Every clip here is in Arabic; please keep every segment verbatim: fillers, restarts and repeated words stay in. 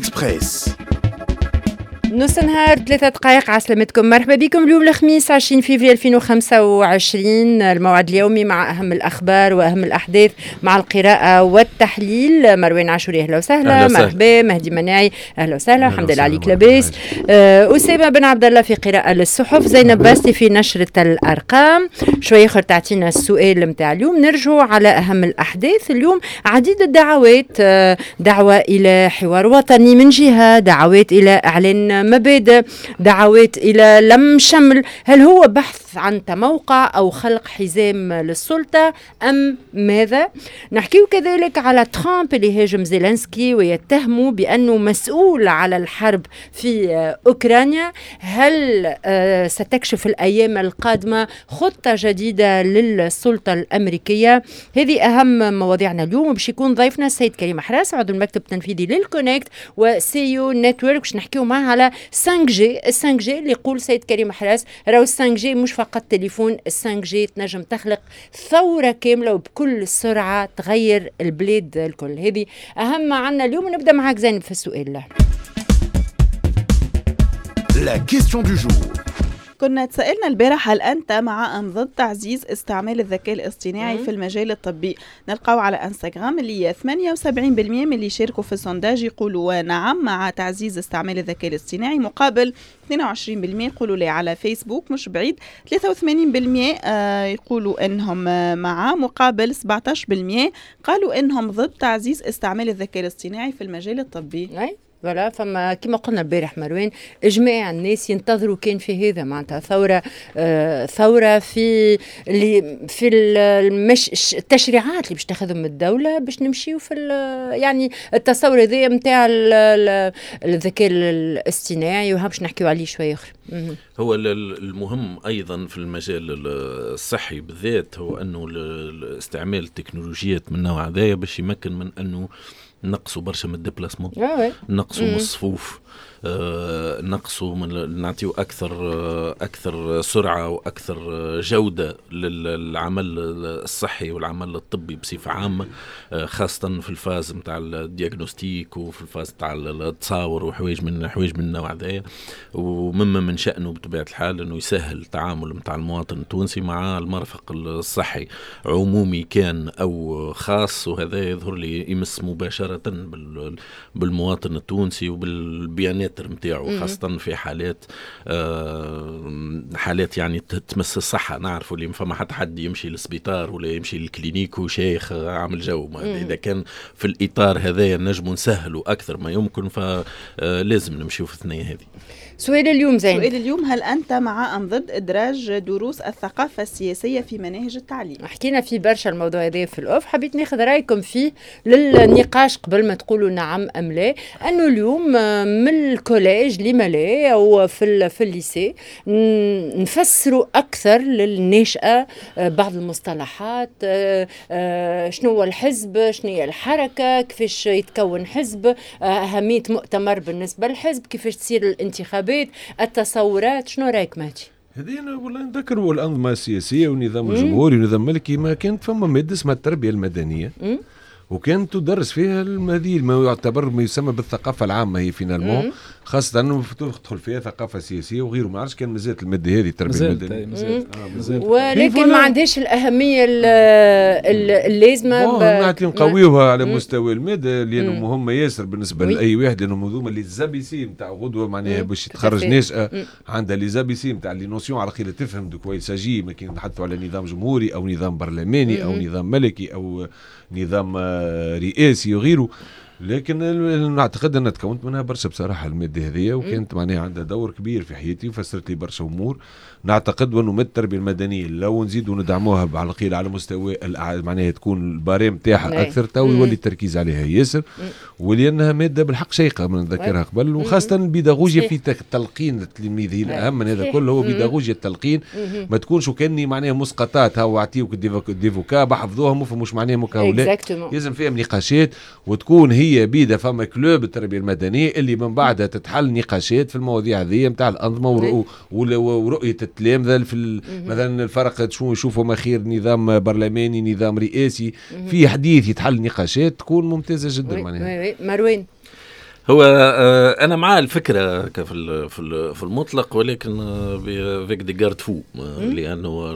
إكسبريس. نص نهار ثلاثة دقائق. عسلامتكم، مرحبا بكم. اليوم الخميس عشرين فيفري ألفين وخمسة وعشرين، الموعد اليومي مع أهم الأخبار وأهم الأحداث مع القراءة والتحليل. مروان عاشوري أهلا وسهلا. مرحبا. مهدي مناعي أهلا وسهلا. الحمد لله عليك لاباس. أه أسامة بن عبد الله في قراءة للصحف. زينب باستي في نشرة الأرقام. شوي آخر تعطينا السؤال متاع اليوم. نرجع على أهم الأحداث اليوم. عديد الدعوات، دعوة إلى حوار وطني من جهة، دعوات إلى إعلان مبادئ، دعوات إلى لم شمل. هل هو بحث عن تموقع أو خلق حزام للسلطة أم ماذا؟ نحكي كذلك على ترامب اللي هاجم زيلينسكي ويتهمه بأنه مسؤول على الحرب في أوكرانيا. هل ستكشف الأيام القادمة خطة جديدة للسلطة الأمريكية؟ هذه أهم مواضيعنا اليوم، وباش يكون ضيفنا السيد كريم حراس عضو المكتب التنفيذي للكونكت وسيو نتورك. باش نحكيو معه على خمسة جي. خمسة جي اللي يقول سيد كريم حراس راهو خمسة جي مش فقط تليفون، خمسة جي تنجم تخلق ثورة كاملة وبكل السرعة تغير البلاد الكل. هذه أهم عنا اليوم، ونبدأ معك زينب في السؤال له. La question du jour. كنا تسألنا البارح هل أنت مع أم ضد تعزيز استعمال الذكاء الاصطناعي في المجال الطبي؟ نلقاو على انستغرام اللي ثمانية وسبعين بالمئة من اللي يشاركوا في السونداج يقولوا نعم مع تعزيز استعمال الذكاء الاصطناعي، مقابل اثنين وعشرين بالمئة يقولوا لا. على فيسبوك مش بعيد ثلاثة وثمانين بالمئة يقولوا انهم مع، مقابل سبعة عشر بالمئة قالوا انهم ضد تعزيز استعمال الذكاء الاصطناعي في المجال الطبي. ولا فما كما قلنا البارح مروان، اجماع الناس ينتظروا كان في هذا معناتها ثوره آه ثوره في اللي في المش التشريعات اللي باش تاخذهم الدوله باش نمشيو في يعني التصور هذا نتاع الذكاء الاصطناعي، وها باش نحكيو عليه شويه اخر. هو المهم ايضا في المجال الصحي بالذات هو انه استعمال التكنولوجيات من النوع هذا باش يمكن من انه نقصوا برشا من الديبلاسمون، نقصوا من الصفوف، آه، نقصوا من نعطيو أكثر آه، أكثر سرعة وأكثر جودة للعمل الصحي والعمل الطبي بصفة عامة، آه، خاصة في الفاز متاع الدياغنوستيك وفي الفاز متاع التصاور وحوايج من حوايج من النوع هذايا. ومما من شأنه بطبيعة الحال أنه يسهل التعامل متاع المواطن التونسي مع المرفق الصحي عمومي كان أو خاص، وهذا يظهر لي يمس مباشرة بالمواطن التونسي وبالبيانات متاعه، خاصة في حالات آه حالات يعني تمس الصحة. نعرف اللي فما حتى حد يمشي للسبيطار ولا يمشي للكلينيك وشيخ عامل جو. إذا كان في الإطار هذا نجم نسهله أكثر ما يمكن، فلازم نمشي في الثنية هذه. سؤال اليوم زين، سؤال اليوم هل أنت مع أم ضد إدراج دروس الثقافة السياسية في مناهج التعليم؟ حكينا في برشا الموضوع هذا في الأوف، حبيت ناخذ رأيكم فيه للنقاش قبل ما تقولوا نعم أم لا. أنه اليوم من الكوليج لما لا أو في في الليسي نفسروا أكثر للناشئة بعض المصطلحات، شنو هو الحزب، شنو هي الحركة، كيفاش يتكون حزب، أهمية مؤتمر بالنسبة للحزب، كيفاش تصير الانتخابات، التصورات. شنو رايك ماتي؟ هذينا والله نذكروا الأنظمة السياسية والنظام الجمهوري والنظام الملكي، ما كانت فما مادة اسمها التربية المدنية، مم. وكانت تدرس فيها هذه ما يعتبر ما يسمى بالثقافة العامة هي فينالمون، خاصة أنه تدخل فيها ثقافة سياسية وغيره. ما عرفش كان مازالت المادة هذه التربية المدنية مازالت آه مازالت، ولكن ما عندهاش الأهمية اللازمة. نعطي نقويوها على مستوى المادة لأنه مهمة ياسر بالنسبة لأي واحد، لأنه موضوع اللي زابيسي نتاع غدوة معناها باش يتخرج ناشئة عندها اللي زابيسي نتاع لي نوسيون على خير تفهم دو كوي ساجي. ما كان نحطوا على نظام جمهوري أو نظام برلماني أو نظام ملكي أو نظام رئاسي وغيره، لكن نعتقد أنها تكونت منها برشا بصراحة المادة هذه، وكانت معناها عندها دور كبير في حياتي وفسرت لي برشا أمور. نعتقد أنه من التربية المدنية لو نزيدوا ندعموها على الأقل على مستوى معناها تكون الباريم تاعها أكثر، تو يولي التركيز عليها ياسر، ولأنها مادة بالحق شيقة من نذكرها قبل، وخاصة البيداغوجيا في تلقين التلميذ هي الأهم من هذا كله، هو بيداغوجيا التلقين. ما تكونش كأني معناها مسقطات هاو أعطيوك ديفوكا بحفظوهم وفمش معناها مكاولات، لازم فيهم نقاشات وتكون هي بيدا فما كلوب التربية المدنية اللي من بعدها تتحل نقاشات في المواضيع هذه نتاع الأنظمة ورؤية التلامذة في مثلا الفرق شو يشوفوا ما خير نظام برلماني نظام رئاسي في حديث يتحل نقاشات تكون ممتازة جدا. معناها مروان هو آه انا مع الفكره في في في المطلق، ولكن فيك دي جارد فو، لانه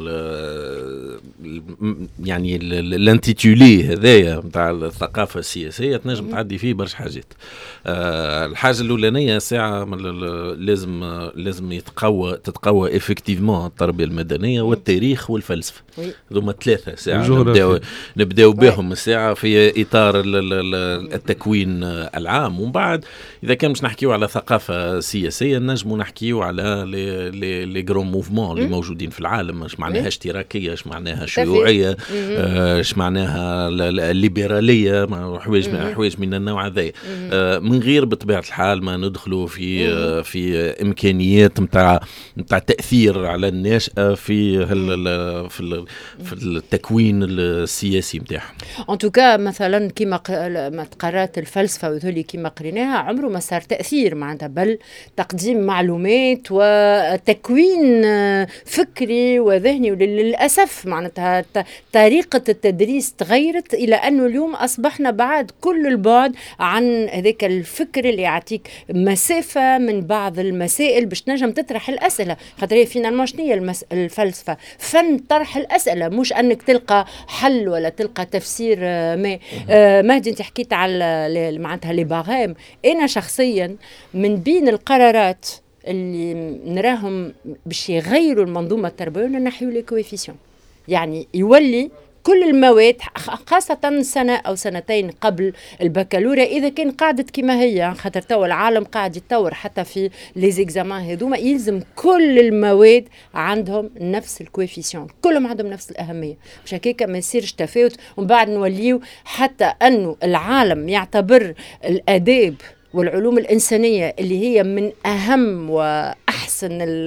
يعني الانتيتولي هذايا نتاع الثقافه السياسيه تنجم تعدي فيه برشا حاجات. آه الحاجه الاولانيه ساعه لازم لازم يتقوى تتقوى افكتيفمون التربيه المدنيه والتاريخ والفلسفه. هذوما ثلاثه ساعه نبداو نبداو بهم الساعه في اطار التكوين العام، ومن بعد اذا كان مش نحكيو على ثقافه سياسيه نجمو نحكيو على لي لي لي غرون موفمون اللي موجودين في العالم. اش معناها اشتراكيه، اش معناها شيوعيه، اش معناها الليبراليه، حوايج حوايج من النوع هذا، من غير بطبيعه الحال ما ندخلوا في في امكانيات نتاع نتاع تاثير على الناشئه في في في التكوين السياسي نتاعهم. ان توكا مثلا كيما ما قرات الفلسفه وذولي كيما قريناها عمره ما صار تاثير معناتها، بل تقديم معلومات وتكوين فكري وذهني. وللاسف معناتها طريقه التدريس تغيرت الى انه اليوم اصبحنا بعد كل البعد عن هذاك الفكر اللي يعطيك مسافه من بعض المسائل باش تنجم تطرح الاسئله. خاطر فينا شنو هي المس... الفلسفه؟ فن طرح الاسئله، مش انك تلقى حل ولا تلقى تفسير ما. آه مهدي انت حكيت على معناتها لي باغام. انا شخصيا من بين القرارات اللي نراهم باش يغيروا المنظومه التربويه نحيو لي كويفيسيون، يعني يولي كل المواد خاصة سنة أو سنتين قبل البكالوريا إذا كان قاعدة كما هي، خاطر توا العالم قاعد يتطور حتى في ليزيكزامان هذوما، يلزم كل المواد عندهم نفس الكويفيسيون، كلهم عندهم نفس الأهمية، مش هكاك ما يصيرش تفاوت. ومن بعد نوليو حتى أنه العالم يعتبر الآداب والعلوم الإنسانية اللي هي من أهم وأحسن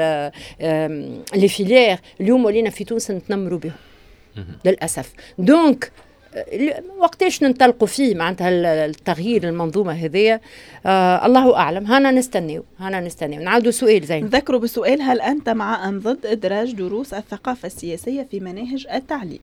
اللي فيلير اليوم ولينا في تونس نتنمروا بهم للأسف. دونك وقتاش ننطلقوا فيه معناتها التغيير المنظومة هذه آه الله أعلم. هانا نستنيو هانا نستنيو نعودوا سؤال زين. نذكروا بسؤال: هل أنت مع أم ضد إدراج دروس الثقافة السياسية في مناهج التعليم؟